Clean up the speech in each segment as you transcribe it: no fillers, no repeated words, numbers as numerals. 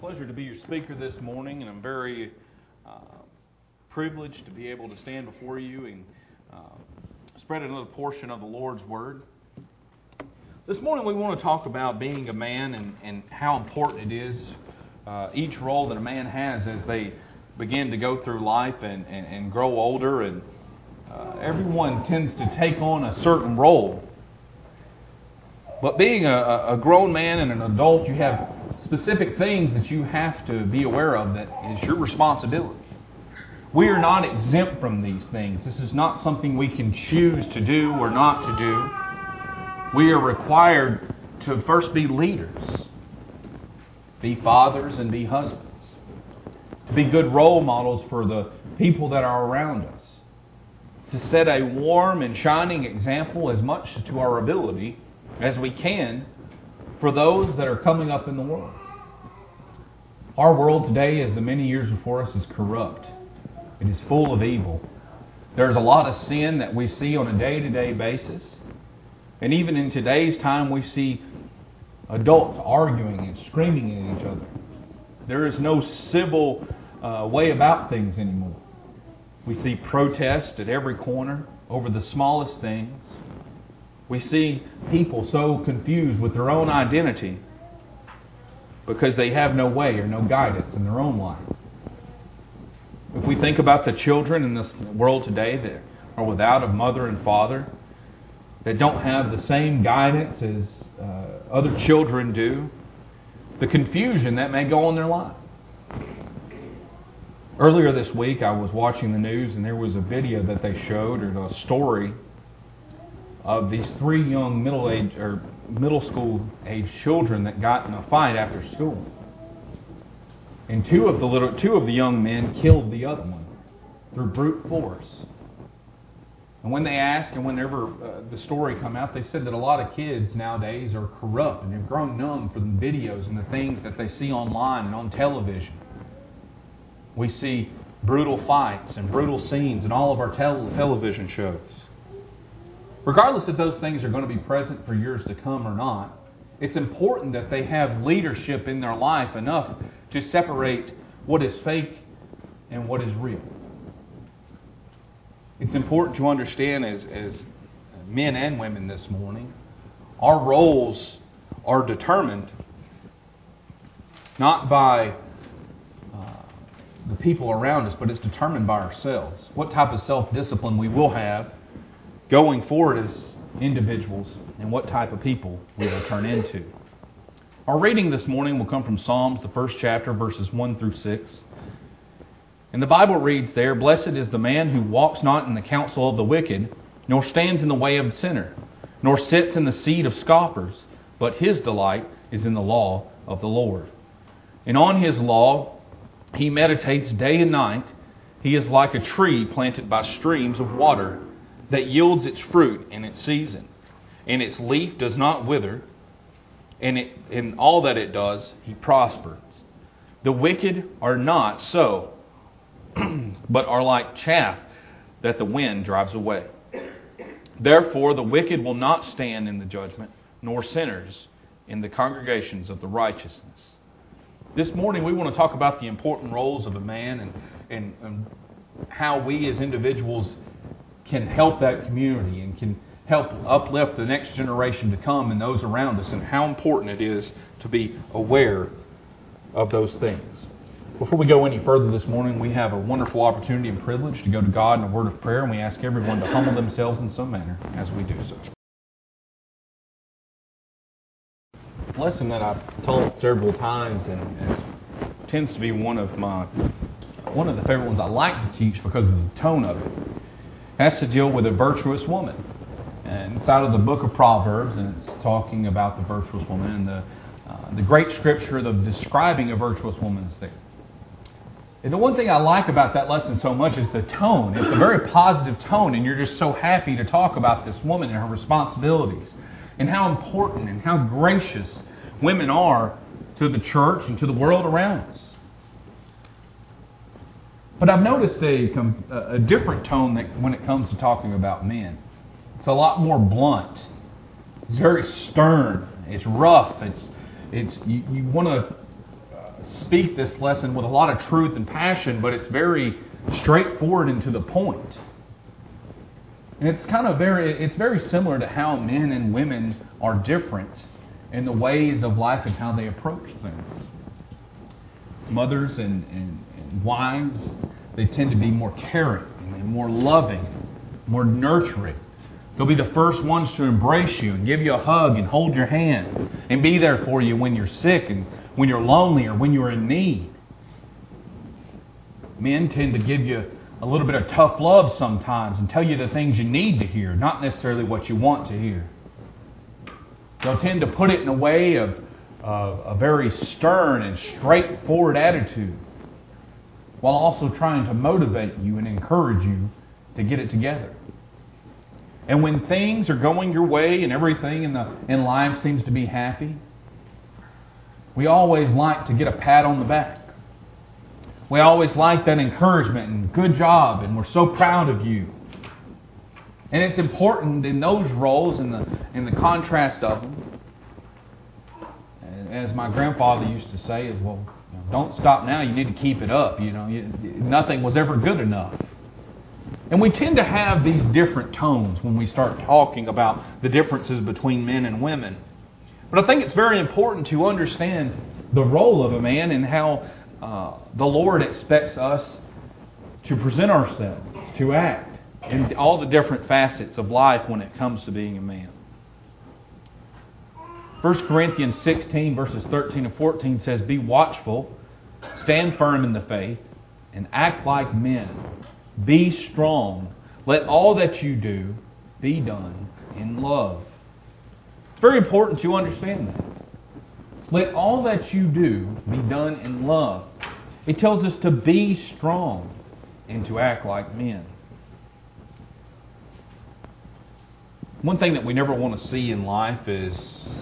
Pleasure to be your speaker this morning, and I'm very privileged to be able to stand before you and spread another portion of the Lord's Word. This morning we want to talk about being a man and how important it is, each role that a man has as they begin to go through life and grow older, and everyone tends to take on a certain role. But being a grown man and an adult, you have specific things that you have to be aware of that is your responsibility. We are not exempt from these things. This is not something we can choose to do or not to do. We are required to first be leaders, be fathers and be husbands, to be good role models for the people that are around us, to set a warm and shining example as much to our ability as we can for those that are coming up in the world. Our world today, as the many years before us, is corrupt. It is full of evil. There's a lot of sin that we see on a day-to-day basis. And even in today's time, we see adults arguing and screaming at each other. There is no civil way about things anymore. We see protest at every corner over the smallest things. We see people so confused with their own identity because they have no way or no guidance in their own life. If we think about the children in this world today that are without a mother and father, that don't have the same guidance as other children do, the confusion that may go on in their life. Earlier this week I was watching the news and there was a video that they showed, or a story, of these three young middle school age children that got in a fight after school. And two of the young men killed the other one through brute force. And when they asked, and whenever the story come out, they said that a lot of kids nowadays are corrupt and they've grown numb from the videos and the things that they see online and on television. We see brutal fights and brutal scenes in all of our television shows. Regardless if those things are going to be present for years to come or not, it's important that they have leadership in their life enough to separate what is fake and what is real. It's important to understand as men and women this morning, our roles are determined not by the people around us, but it's determined by ourselves. What type of self-discipline we will have going forward as individuals, and what type of people we will turn into. Our reading this morning will come from Psalms, the first chapter, verses 1 through 6. And the Bible reads there, "Blessed is the man who walks not in the counsel of the wicked, nor stands in the way of the sinner, nor sits in the seat of scoffers, but his delight is in the law of the Lord. And on his law he meditates day and night. He is like a tree planted by streams of water, that yields its fruit in its season, and its leaf does not wither, and in all that it does, he prospers. The wicked are not so, but are like chaff that the wind drives away. Therefore the wicked will not stand in the judgment, nor sinners in the congregations of the righteousness." This morning we want to talk about the important roles of a man and how we as individuals can help that community and can help uplift the next generation to come and those around us, and how important it is to be aware of those things. Before we go any further this morning, we have a wonderful opportunity and privilege to go to God in a word of prayer, and we ask everyone to humble themselves in some manner as we do so. A lesson that I've told several times, and it tends to be one of the favorite ones I like to teach because of the tone of it, has to deal with a virtuous woman. And it's out of the book of Proverbs, and it's talking about the virtuous woman, and the great scripture of describing a virtuous woman is there. And the one thing I like about that lesson so much is the tone. It's a very positive tone, and you're just so happy to talk about this woman and her responsibilities, and how important and how gracious women are to the church and to the world around us. But I've noticed a different tone when it comes to talking about men. It's a lot more blunt. It's very stern. It's rough. You want to speak this lesson with a lot of truth and passion, but it's very straightforward and to the point. And it's very similar to how men and women are different in the ways of life and how they approach things. Mothers and wives, they tend to be more caring and more loving, more nurturing. They'll be the first ones to embrace you and give you a hug and hold your hand and be there for you when you're sick and when you're lonely or when you're in need. Men tend to give you a little bit of tough love sometimes and tell you the things you need to hear, not necessarily what you want to hear. They'll tend to put it in a way of a very stern and straightforward attitude, while also trying to motivate you and encourage you to get it together. And when things are going your way and everything in life seems to be happy, we always like to get a pat on the back. We always like that encouragement and good job and we're so proud of you. And it's important in those roles, in the contrast of them, as my grandfather used to say, is, well, don't stop now, you need to keep it up. Nothing was ever good enough. And we tend to have these different tones when we start talking about the differences between men and women. But I think it's very important to understand the role of a man and how the Lord expects us to present ourselves, to act, in all the different facets of life when it comes to being a man. 1 Corinthians 16 verses 13 and 14 says, "Be watchful, stand firm in the faith, and act like men. Be strong. Let all that you do be done in love." It's very important to understand that. Let all that you do be done in love. It tells us to be strong and to act like men. One thing that we never want to see in life is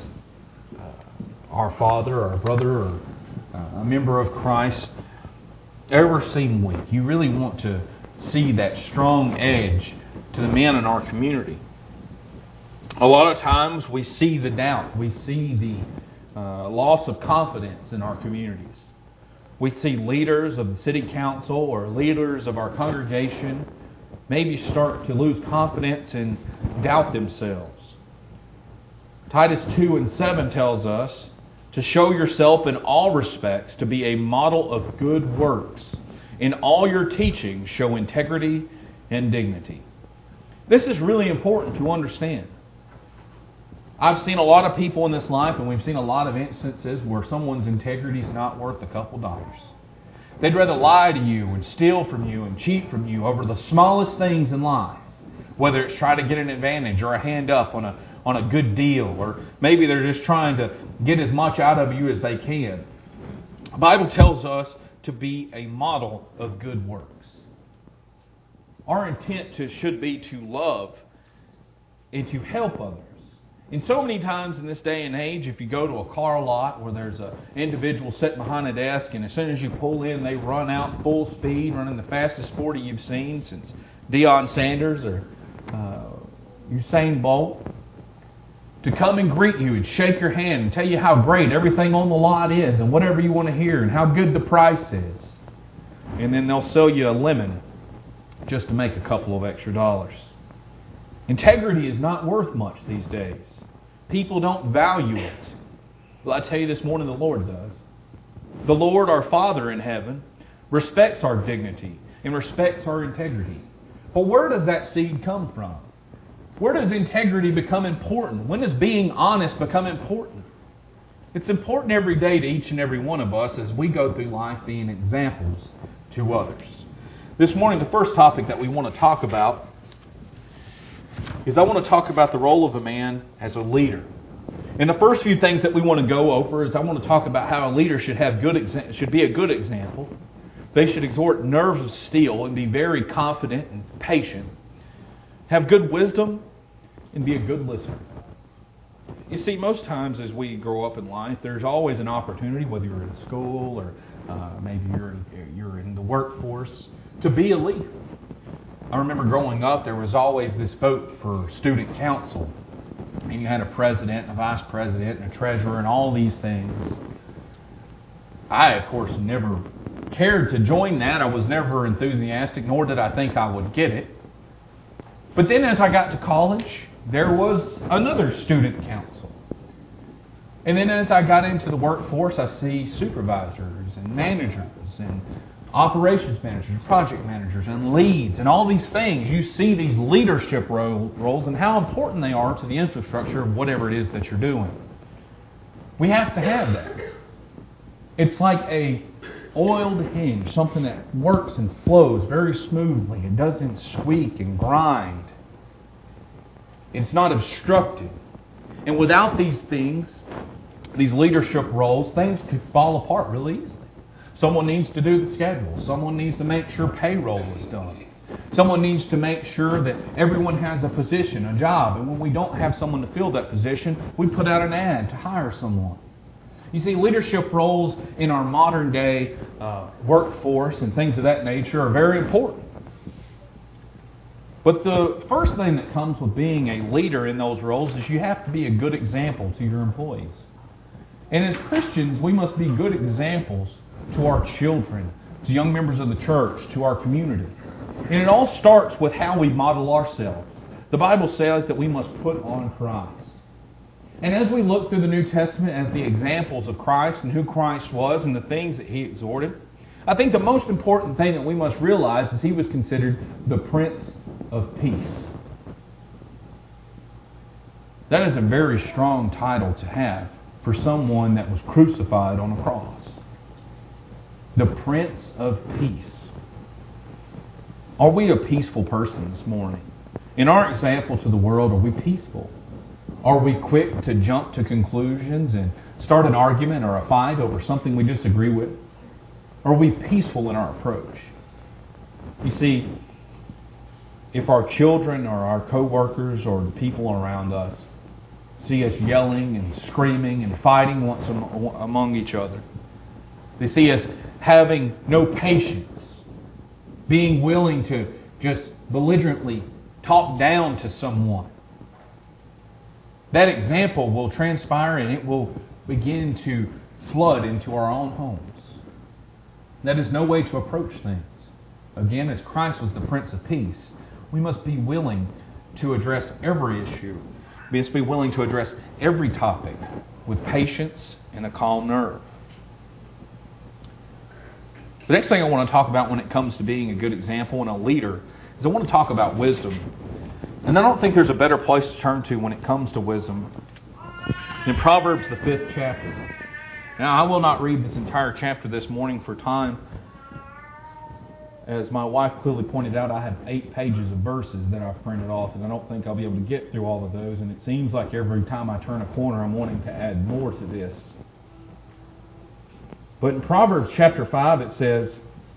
our father or our brother or a member of Christ ever seem weak. You really want to see that strong edge to the men in our community. A lot of times we see the doubt. We see the loss of confidence in our communities. We see leaders of the city council or leaders of our congregation maybe start to lose confidence and doubt themselves. Titus 2 and 7 tells us to show yourself in all respects to be a model of good works. In all your teaching, show integrity and dignity. This is really important to understand. I've seen a lot of people in this life, and we've seen a lot of instances where someone's integrity is not worth a couple dollars. They'd rather lie to you and steal from you and cheat from you over the smallest things in life. Whether it's try to get an advantage or a hand up on a good deal, or maybe they're just trying to get as much out of you as they can. The Bible tells us to be a model of good works. Our intent should be to love and to help others. And so many times in this day and age, if you go to a car lot where there's an individual sitting behind a desk, and as soon as you pull in, they run out full speed, running the fastest 40 you've seen since Deion Sanders or Usain Bolt, to come and greet you and shake your hand and tell you how great everything on the lot is and whatever you want to hear and how good the price is. And then they'll sell you a lemon just to make a couple of extra dollars. Integrity is not worth much these days. People don't value it. Well, I tell you this morning, the Lord does. The Lord, our Father in heaven, respects our dignity and respects our integrity. But where does that seed come from? Where does integrity become important? When does being honest become important? It's important every day to each and every one of us as we go through life being examples to others. This morning, the first topic that we want to talk about is I want to talk about the role of a man as a leader. And the first few things that we want to go over is I want to talk about how a leader should be a good example. They should exhort nerves of steel and be very confident and patient. Have good wisdom and be a good listener. You see, most times as we grow up in life, there's always an opportunity, whether you're in school or maybe you're in the workforce, to be a leader. I remember growing up, there was always this vote for student council. And you had a president, a vice president, and a treasurer, and all these things. I, of course, never cared to join that. I was never enthusiastic, nor did I think I would get it. But then as I got to college, there was another student council. And then as I got into the workforce, I see supervisors and managers and operations managers, project managers, and leads, and all these things. You see these leadership roles and how important they are to the infrastructure of whatever it is that you're doing. We have to have that. It's like a oiled hinge, something that works and flows very smoothly. It doesn't squeak and grind. It's not obstructed. And without these things, these leadership roles, things could fall apart really easily. Someone needs to do the schedule. Someone needs to make sure payroll is done. Someone needs to make sure that everyone has a position, a job. And when we don't have someone to fill that position, we put out an ad to hire someone. You see, leadership roles in our modern day workforce and things of that nature are very important. But the first thing that comes with being a leader in those roles is you have to be a good example to your employees. And as Christians, we must be good examples to our children, to young members of the church, to our community. And it all starts with how we model ourselves. The Bible says that we must put on Christ. And as we look through the New Testament as the examples of Christ and who Christ was and the things that He exhorted, I think the most important thing that we must realize is He was considered the Prince of Peace. That is a very strong title to have for someone that was crucified on a cross. The Prince of Peace. Are we a peaceful person this morning? In our example to the world, are we peaceful? Are we quick to jump to conclusions and start an argument or a fight over something we disagree with? Are we peaceful in our approach? You see, if our children or our co-workers or the people around us see us yelling and screaming and fighting among each other, they see us having no patience, being willing to just belligerently talk down to someone, that example will transpire and it will begin to flood into our own homes. That is no way to approach things. Again, as Christ was the Prince of Peace, we must be willing to address every issue. We must be willing to address every topic with patience and a calm nerve. The next thing I want to talk about when it comes to being a good example and a leader is I want to talk about wisdom. And I don't think there's a better place to turn to when it comes to wisdom in Proverbs, the 5th chapter. Now, I will not read this entire chapter this morning for time. As my wife clearly pointed out, I have 8 pages of verses that I've printed off, and I don't think I'll be able to get through all of those. And it seems like every time I turn a corner, I'm wanting to add more to this. But in Proverbs chapter 5, it says,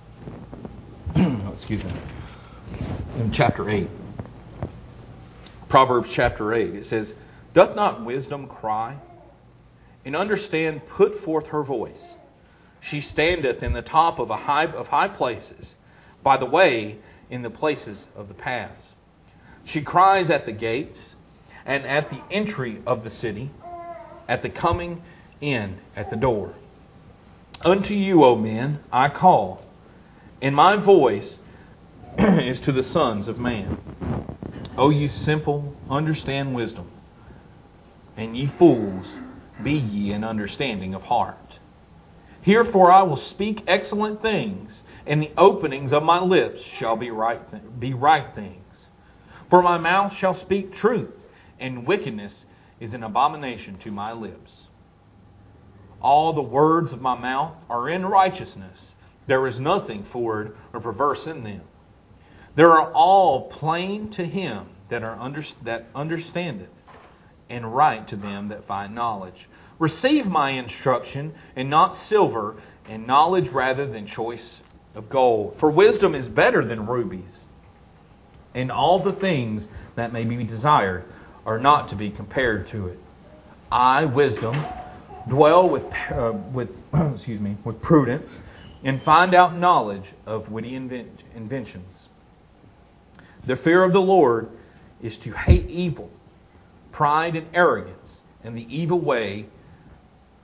in chapter 8, Proverbs chapter 8, it says, "Doth not wisdom cry? And understand put forth her voice. She standeth in the top of high places, by the way in the places of the paths. She cries at the gates, and at the entry of the city, at the coming in at the door. Unto you, O men, I call, and my voice is to the sons of man. O you simple, understand wisdom, and ye fools, be ye in understanding of heart. Herefore I will speak excellent things, and the openings of my lips shall be right things. For my mouth shall speak truth, and wickedness is an abomination to my lips. All the words of my mouth are in righteousness. There is nothing forward or perverse in them. They are all plain to him that understandeth, and right to them that find knowledge. Receive my instruction, and not silver, and knowledge rather than choice of gold. For wisdom is better than rubies, and all the things that may be desired are not to be compared to it. I, wisdom, dwell with prudence, and find out knowledge of witty inventions. The fear of the Lord is to hate evil, pride and arrogance, and the evil way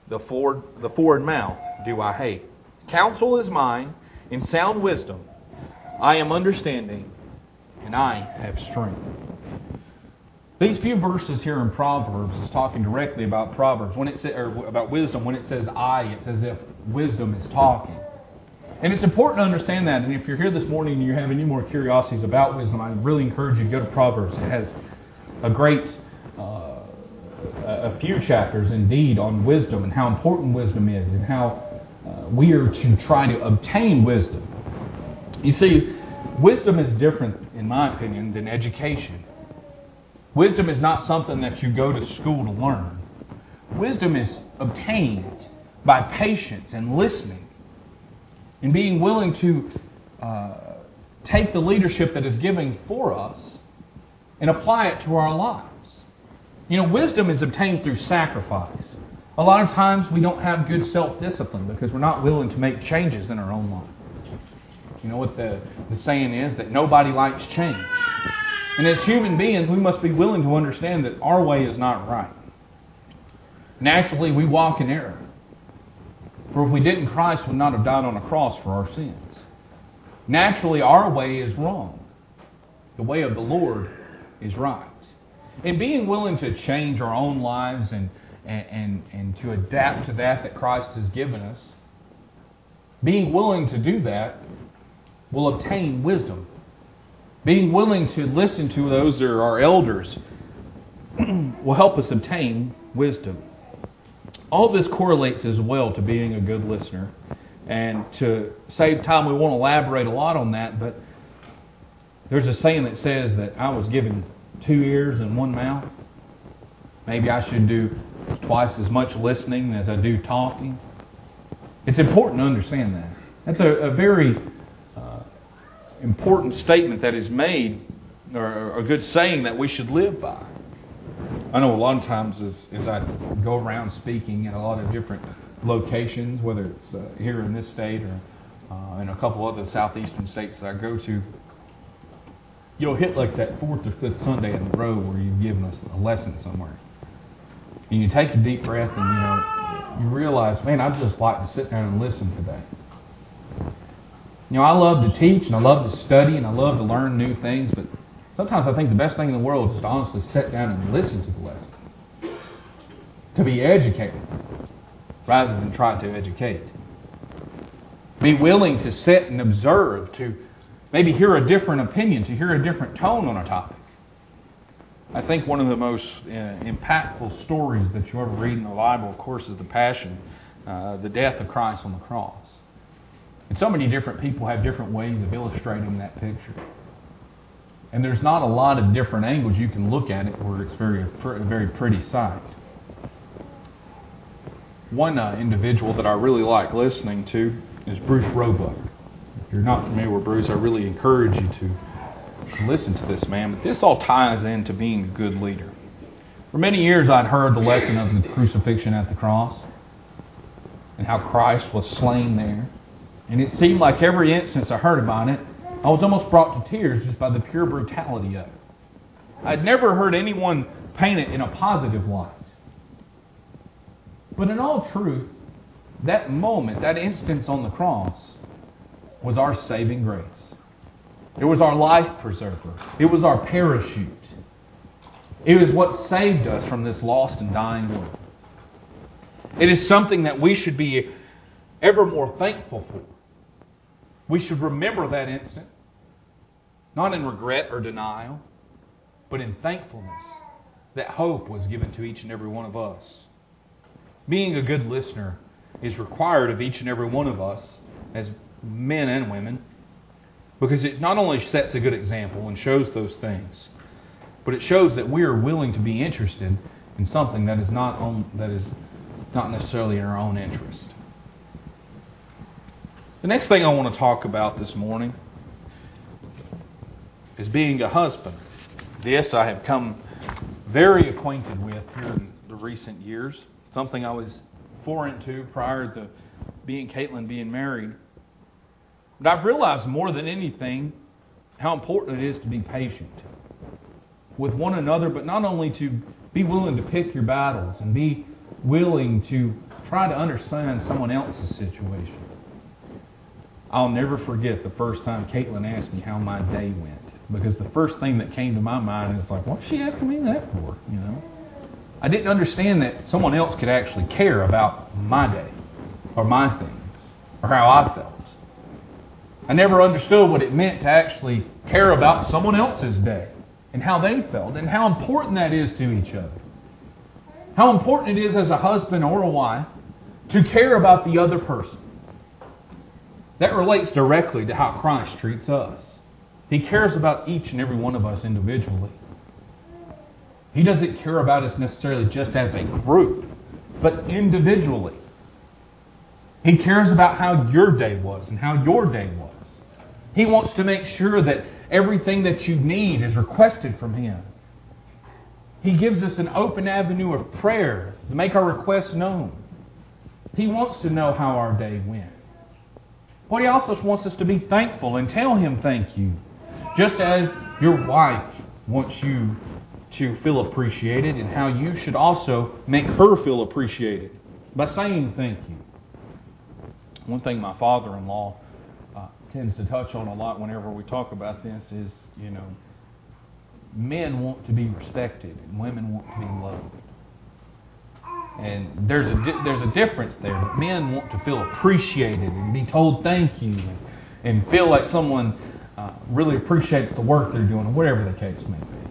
the forward mouth do I hate. Counsel is mine, in sound wisdom I am understanding, and I have strength. These few verses here in Proverbs is talking directly about Proverbs. When it about wisdom, when it says I, it's as if wisdom is talking. And it's important to understand that. And if you're here this morning and you have any more curiosities about wisdom, I really encourage you to go to Proverbs. It has a great, a few chapters indeed on wisdom and how important wisdom is and how we are to try to obtain wisdom. You see, wisdom is different, in my opinion, than education. Wisdom is not something that you go to school to learn. Wisdom is obtained by patience and listening and being willing to take the leadership that is given for us and apply it to our lives. You know, wisdom is obtained through sacrifice. A lot of times we don't have good self-discipline because we're not willing to make changes in our own life. You know what the saying is? That nobody likes change. And as human beings, we must be willing to understand that our way is not right. Naturally, we walk in error. For if we didn't, Christ would not have died on a cross for our sins. Naturally, our way is wrong. The way of the Lord is right. And being willing to change our own lives and to adapt to that Christ has given us, being willing to do that will obtain wisdom. Being willing to listen to those that are our elders will help us obtain wisdom. All this correlates as well to being a good listener. And to save time, we won't elaborate a lot on that, but there's a saying that says that I was given 2 ears and 1 mouth. Maybe I should do twice as much listening as I do talking. It's important to understand that. That's a very important statement that is made, or a good saying that we should live by. I know a lot of times as I go around speaking in a lot of different locations, whether it's here in this state or in a couple other southeastern states that I go to, you'll hit like that 4th or 5th Sunday in a row where you've given us a lesson somewhere. And you take a deep breath and you realize, man, I'd just like to sit down and listen today. You know, I love to teach and I love to study and I love to learn new things, but sometimes I think the best thing in the world is to honestly sit down and listen to the lesson. To be educated rather than try to educate. Be willing to sit and observe, to maybe hear a different opinion, to hear a different tone on a topic. I think one of the most impactful stories that you ever read in the Bible, of course, is the Passion, the death of Christ on the cross. And so many different people have different ways of illustrating that picture. And there's not a lot of different angles you can look at it where it's a very pretty sight. One individual that I really like listening to is Bruce Roebuck. If you're not familiar with Bruce, I really encourage you to listen to this man. But this all ties into being a good leader. For many years I'd heard the lesson of the crucifixion at the cross and how Christ was slain there. And it seemed like every instance I heard about it, I was almost brought to tears just by the pure brutality of it. I'd never heard anyone paint it in a positive light. But in all truth, that moment, that instance on the cross, was our saving grace. It was our life preserver. It was our parachute. It was what saved us from this lost and dying world. It is something that we should be ever more thankful for. We should remember that instant, not in regret or denial, but in thankfulness that hope was given to each and every one of us. Being a good listener is required of each and every one of us as men and women, because it not only sets a good example and shows those things, but it shows that we are willing to be interested in something that is not necessarily in our own interest. The next thing I want to talk about this morning is being a husband. This I have come very acquainted with here in the recent years. Something I was foreign to prior to Caitlin being married. But I've realized more than anything how important it is to be patient with one another, but not only to be willing to pick your battles and be willing to try to understand someone else's situation. I'll never forget the first time Caitlin asked me how my day went. Because the first thing that came to my mind is like, what's she asking me that for? I didn't understand that someone else could actually care about my day or my things or how I felt. I never understood what it meant to actually care about someone else's day and how they felt and how important that is to each other. How important it is as a husband or a wife to care about the other person. That relates directly to how Christ treats us. He cares about each and every one of us individually. He doesn't care about us necessarily just as a group, but individually. He cares about how your day was and how your day was. He wants to make sure that everything that you need is requested from Him. He gives us an open avenue of prayer to make our requests known. He wants to know how our day went. But He also wants us to be thankful and tell Him thank you. Just as your wife wants you to feel appreciated, and how you should also make her feel appreciated by saying thank you. One thing my father-in-law tends to touch on a lot whenever we talk about this is, men want to be respected and women want to be loved. And there's a difference there. But men want to feel appreciated and be told thank you and feel like someone really appreciates the work they're doing, or whatever the case may be.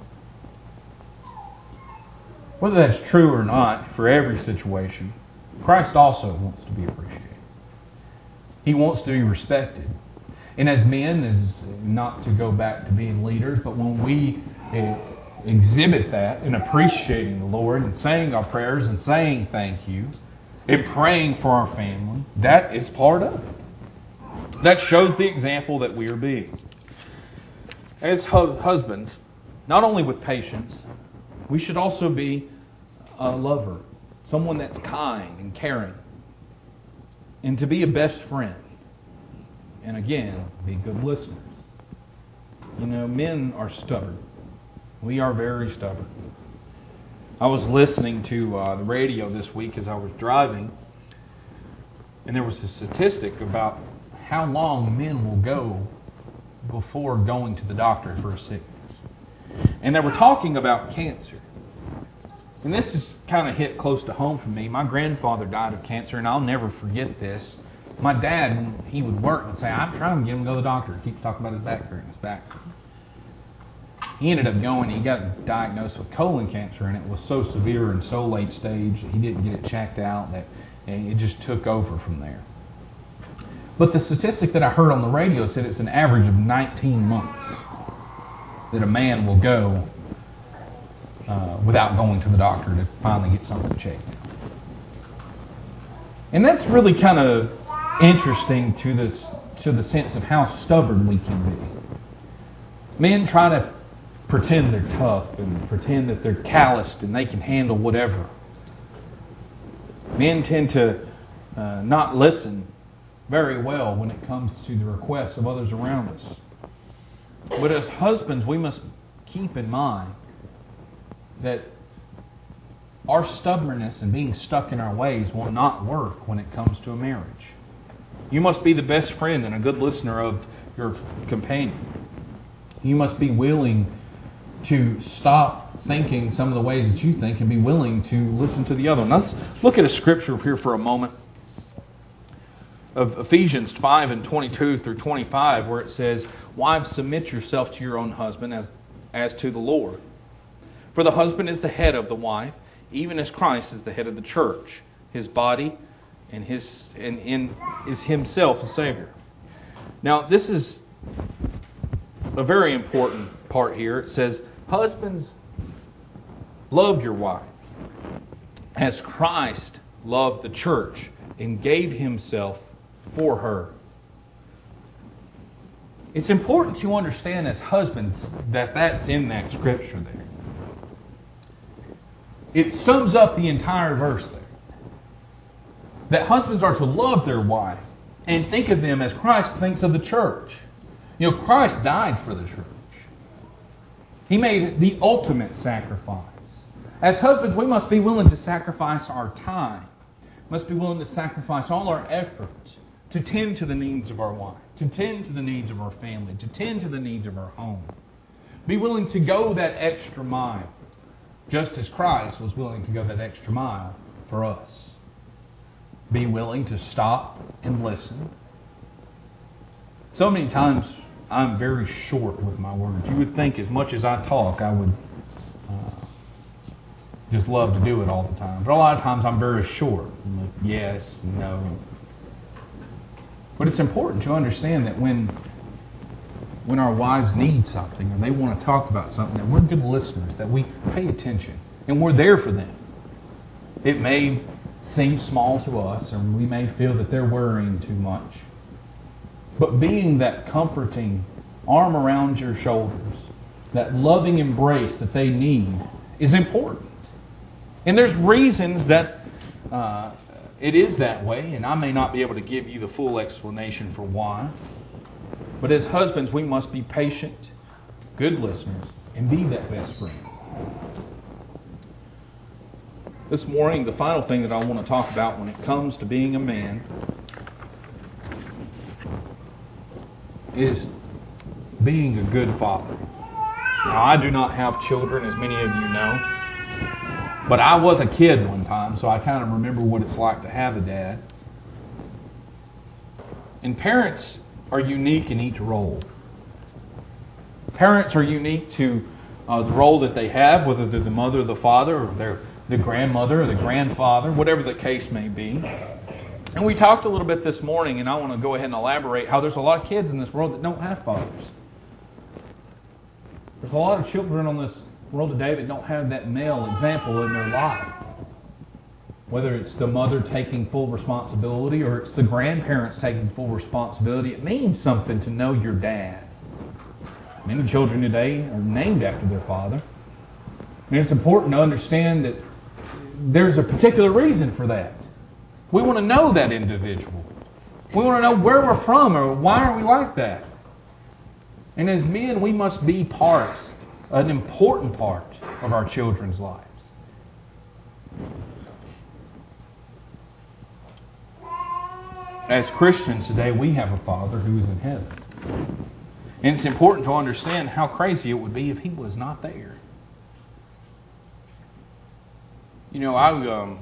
Whether that's true or not for every situation, Christ also wants to be appreciated. He wants to be respected. And as men, is not to go back to being leaders, but when we exhibit that in appreciating the Lord and saying our prayers and saying thank you and praying for our family, that is part of it. That shows the example that we are being. As husbands, not only with patience, we should also be a lover, someone that's kind and caring, and to be a best friend. And again, be good listeners. Men are stubborn. We are very stubborn. I was listening to the radio this week as I was driving, and there was a statistic about how long men will go before going to the doctor for a sickness. And they were talking about cancer. And this is kind of hit close to home for me. My grandfather died of cancer, and I'll never forget this. My dad, when he would work, would say, I'm trying to get him to go to the doctor. He keeps talking about his back hurting, his back. He ended up going, he got diagnosed with colon cancer, and it was so severe and so late stage that he didn't get it checked out, that it just took over from there. But the statistic that I heard on the radio said it's an average of 19 months that a man will go without going to the doctor to finally get something checked. And that's really kind of interesting to the sense of how stubborn we can be. Men try to pretend they're tough and pretend that they're calloused and they can handle whatever. Men tend to not listen very well when it comes to the requests of others around us. But as husbands, we must keep in mind that our stubbornness and being stuck in our ways will not work when it comes to a marriage. You must be the best friend and a good listener of your companion. You must be willing to stop thinking some of the ways that you think and be willing to listen to the other. Now let's look at a scripture here for a moment of Ephesians 5 and 22 through 25, where it says, Wives, submit yourself to your own husband as to the Lord. For the husband is the head of the wife, even as Christ is the head of the church, His body, and is Himself the Savior. Now, this is a very important part here. It says, Husbands, love your wife, as Christ loved the church and gave Himself for her. It's important to understand as husbands that that's in that scripture there. It sums up the entire verse there. That husbands are to love their wife and think of them as Christ thinks of the church. Christ died for the church. He made the ultimate sacrifice. As husbands, we must be willing to sacrifice our time. must be willing to sacrifice all our effort to tend to the needs of our wife, to tend to the needs of our family, to tend to the needs of our home. Be willing to go that extra mile, just as Christ was willing to go that extra mile for us. Be willing to stop and listen. So many times I'm very short with my words. You would think as much as I talk, I would just love to do it all the time. But a lot of times I'm very short. I'm like, yes, no. But it's important to understand that when our wives need something or they want to talk about something, that we're good listeners, that we pay attention and we're there for them. It may seem small to us, or we may feel that they're worrying too much. But being that comforting arm around your shoulders, that loving embrace that they need, is important. And there's reasons that it is that way, and I may not be able to give you the full explanation for why. But as husbands, we must be patient, good listeners, and be that best friend. This morning, the final thing that I want to talk about when it comes to being a man is being a good father. Now, I do not have children, as many of you know, but I was a kid one time, so I kind of remember what it's like to have a dad. And parents are unique in each role. Parents are unique to the role that they have, whether they're the mother or the father, or they're the grandmother or the grandfather, whatever the case may be. And we talked a little bit this morning, and I want to go ahead and elaborate how there's a lot of kids in this world that don't have fathers. There's a lot of children on this world today that don't have that male example in their life. Whether it's the mother taking full responsibility or it's the grandparents taking full responsibility, it means something to know your dad. Many children today are named after their father. And it's important to understand that there's a particular reason for that. We want to know that individual. We want to know where we're from or why are we like that. And as men, we must be an important part of our children's lives. As Christians today, we have a Father who is in heaven. And it's important to understand how crazy it would be if He was not there. You know, I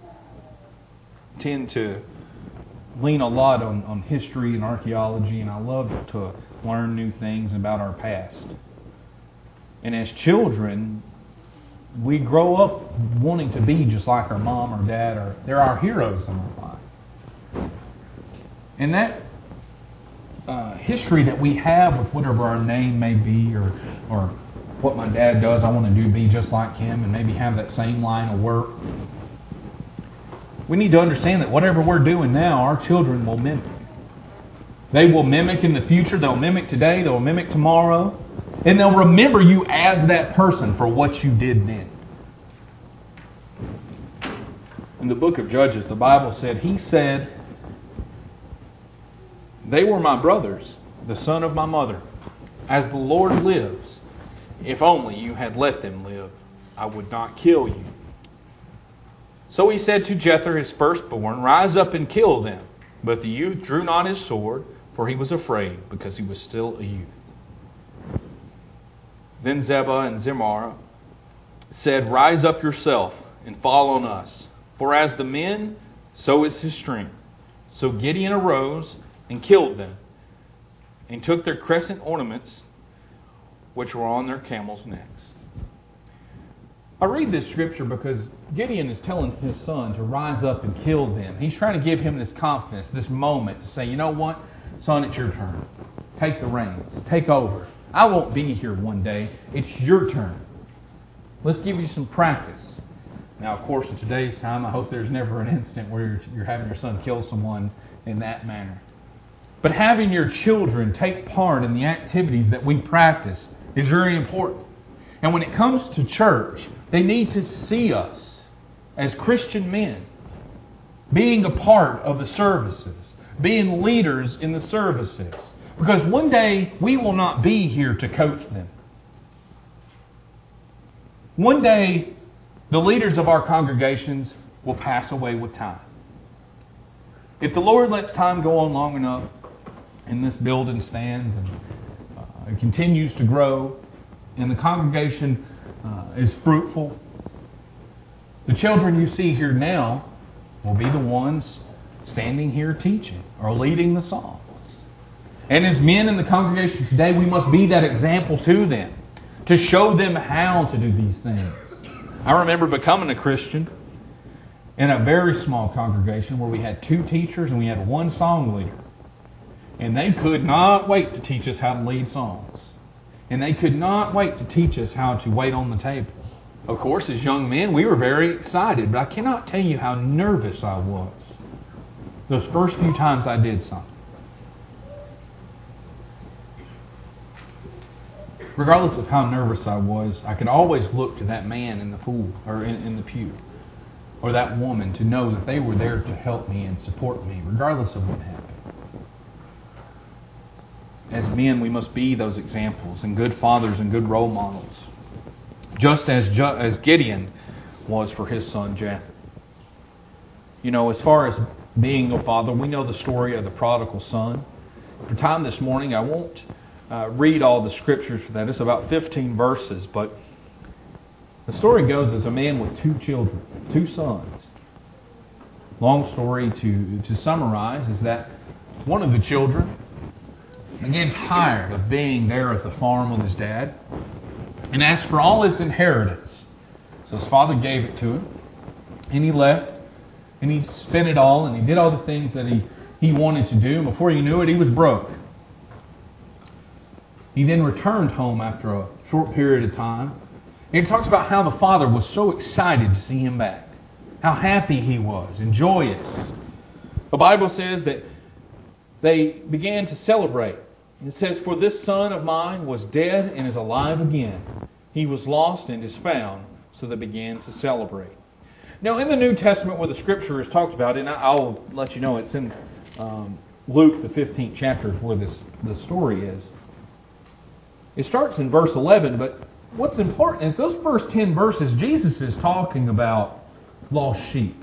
tend to lean a lot on history and archaeology, and I love to learn new things about our past. And as children, we grow up wanting to be just like our mom or dad, or they're our heroes in our life. And that history that we have with whatever our name may be, or what my dad does, I want to be just like him, and maybe have that same line of work. We need to understand that whatever we're doing now, our children will mimic. They will mimic in the future. They'll mimic today. They'll mimic tomorrow. And they'll remember you as that person for what you did then. In the book of Judges, the Bible said, He said, "They were my brothers, the son of my mother. As the Lord lives, if only you had let them live, I would not kill you." So he said to Jether, his firstborn, "Rise up and kill them." But the youth drew not his sword, for he was afraid, because he was still a youth. Then Zebah and Zimri said, "Rise up yourself and fall on us. For as the men, so is his strength." So Gideon arose and killed them, and took their crescent ornaments, which were on their camels' necks. I read this scripture because Gideon is telling his son to rise up and kill them. He's trying to give him this confidence, this moment to say, you know what, son, it's your turn. Take the reins. Take over. I won't be here one day. It's your turn. Let's give you some practice. Now, of course, in today's time, I hope there's never an instant where you're having your son kill someone in that manner. But having your children take part in the activities that we practice is very important. And when it comes to church, they need to see us as Christian men being a part of the services, being leaders in the services. Because one day we will not be here to coach them. One day the leaders of our congregations will pass away with time. If the Lord lets time go on long enough, and this building stands and it continues to grow, and the congregation is fruitful, the children you see here now will be the ones standing here teaching or leading the songs. And as men in the congregation today, we must be that example to them, to show them how to do these things. I remember becoming a Christian in a very small congregation where we had 2 teachers and we had 1 song leader. And they could not wait to teach us how to lead songs. And they could not wait to teach us how to wait on the table. Of course, as young men, we were very excited, but I cannot tell you how nervous I was those first few times I did something. Regardless of how nervous I was, I could always look to that man in the pool or in the pew, or that woman, to know that they were there to help me and support me, regardless of what happened. As men, we must be those examples and good fathers and good role models, just as Gideon was for his son Japheth. You know, as far as being a father, we know the story of the prodigal son. For time this morning, I won't read all the scriptures for that. It's about 15 verses, but the story goes as a man with 2 children, 2 sons. Long story to summarize is that one of the children began tired of being there at the farm with his dad and asked for all his inheritance. So his father gave it to him, and he left, and he spent it all, and he did all the things that he wanted to do, and before he knew it, he was broke. He then returned home after a short period of time. And he talks about how the father was so excited to see him back, how happy he was and joyous. The Bible says that they began to celebrate. It says, "For this son of mine was dead and is alive again. He was lost and is found." So they began to celebrate. Now, in the New Testament, where the Scripture is talked about, and I'll let you know it's in Luke, the 15th chapter, where the story is. It starts in verse 11, but what's important is those first 10 verses, Jesus is talking about lost sheep.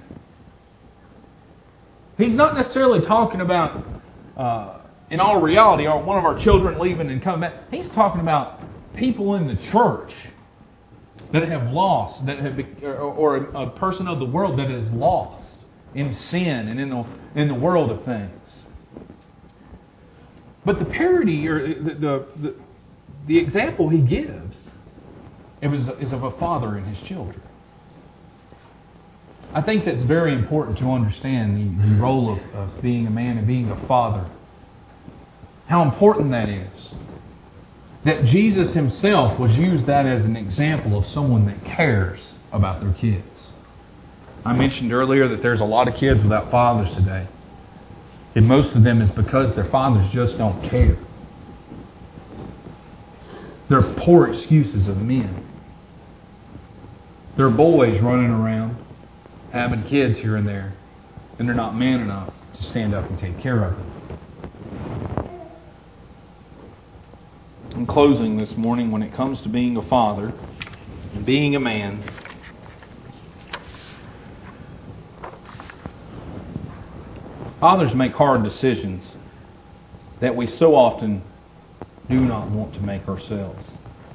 He's not necessarily talking about, in all reality, one of our children leaving and coming back. He's talking about people in the church that have lost, or a person of the world that is lost in sin and in the world of things. But the parody, or the example he gives, is of a father and his children. I think that's very important to understand the role of being a man and being a father. How important that is. That Jesus himself was used that as an example of someone that cares about their kids. I mentioned earlier that there's a lot of kids without fathers today. And most of them is because their fathers just don't care. They're poor excuses of men. They're boys running around, having kids here and there, and they're not man enough to stand up and take care of them. In closing this morning, when it comes to being a father and being a man, fathers make hard decisions that we so often do not want to make ourselves.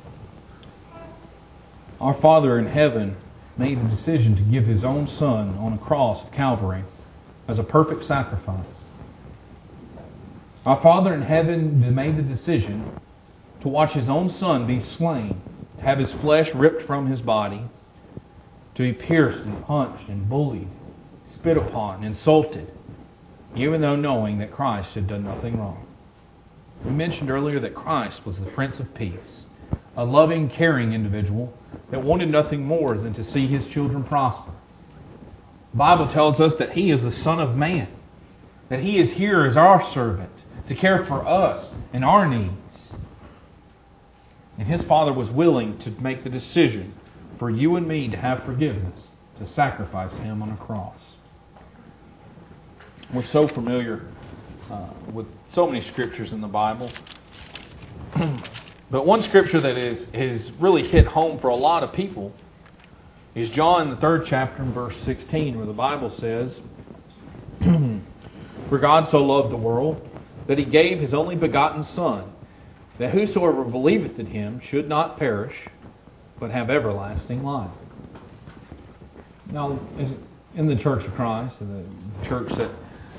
Our Father in heaven made a decision to give His own Son on a cross of Calvary as a perfect sacrifice. Our Father in heaven made the decision to watch His own Son be slain, to have His flesh ripped from His body, to be pierced and punched and bullied, spit upon, insulted, even though knowing that Christ had done nothing wrong. We mentioned earlier that Christ was the Prince of Peace, a loving, caring individual that wanted nothing more than to see His children prosper. The Bible tells us that He is the Son of Man, that He is here as our servant to care for us and our needs. And His Father was willing to make the decision for you and me to have forgiveness, to sacrifice Him on a cross. We're so familiar with so many scriptures in the Bible. But one scripture that is really hit home for a lot of people is John, the 3rd chapter, and verse 16, where the Bible says, For God so loved the world, that He gave His only begotten Son, that whosoever believeth in Him should not perish, but have everlasting life. Now, in the Church of Christ, in the church that,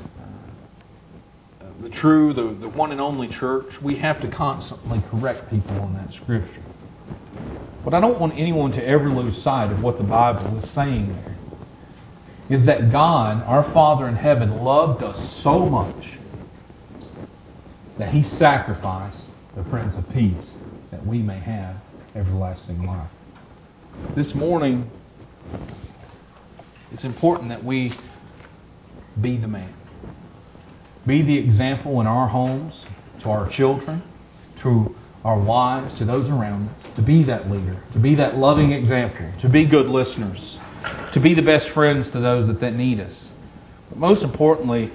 the one and only church, we have to constantly correct people on that Scripture. But I don't want anyone to ever lose sight of what the Bible is saying there. Is that God, our Father in heaven, loved us so much that He sacrificed the Prince of Peace that we may have everlasting life. This morning, it's important that we be the man. Be the example in our homes, to our children, to our wives, to those around us, to be that leader, to be that loving example, to be good listeners, to be the best friends to those that need us. But most importantly,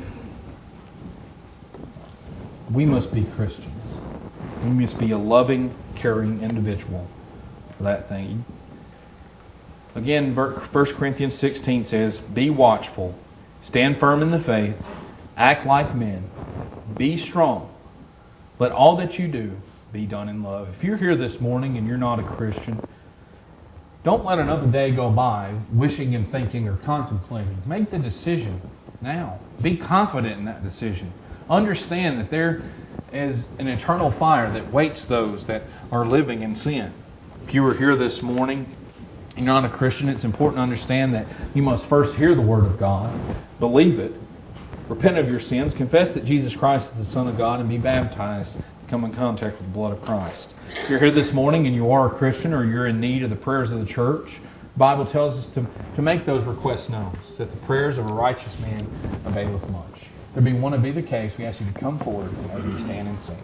we must be Christians. We must be a loving, caring individual for that thing. Again, 1 Corinthians 16 says, be watchful, stand firm in the faith, act like men, be strong. Let all that you do be done in love. If you're here this morning and you're not a Christian, don't let another day go by wishing and thinking or contemplating. Make the decision now. Be confident in that decision. Understand that there is an eternal fire that waits those that are living in sin. If you were here this morning and you're not a Christian, it's important to understand that you must first hear the Word of God, believe it, repent of your sins, confess that Jesus Christ is the Son of God, and be baptized to come in contact with the blood of Christ. If you're here this morning and you are a Christian or you're in need of the prayers of the church, the Bible tells us to make those requests known, that the prayers of a righteous man availeth much. If there be one to be the case, we ask you to come forward as we stand and sing.